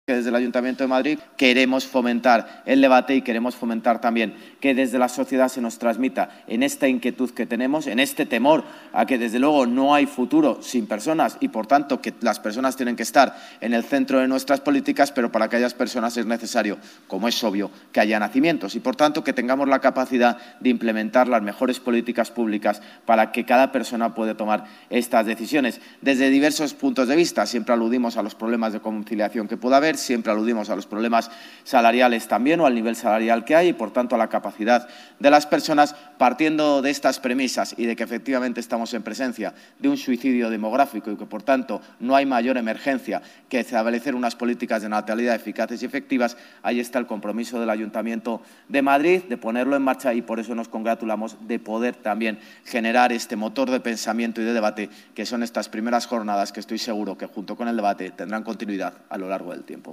que desde el Ayuntamiento de Madrid queremos fomentar el debate y queremos fomentar también que desde la sociedad se nos transmita en esta inquietud que tenemos, en este temor a que desde luego no hay futuro sin personas y por tanto que las personas tienen que estar en el centro de nuestras políticas, pero para aquellas personas es necesario, como es obvio, que haya nacimientos y por tanto que tengamos la capacidad de implementar las mejores políticas públicas para que cada persona pueda tomar estas decisiones. Desde diversos puntos de vista, siempre aludimos a los problemas de conciliación que pueda haber, siempre aludimos a los problemas salariales también o al nivel salarial que hay y, por tanto, a la capacidad de las personas, partiendo de estas premisas y de que efectivamente estamos en presencia de un suicidio demográfico y que, por tanto, no hay mayor emergencia que establecer unas políticas de natalidad eficaces y efectivas. Ahí está el compromiso del Ayuntamiento de Madrid de ponerlo en marcha y por eso nos congratulamos de poder también generar este motor de pensamiento y de debate que son estas primeras jornadas que estoy seguro que junto con el debate tendrán continuidad a lo largo del tiempo.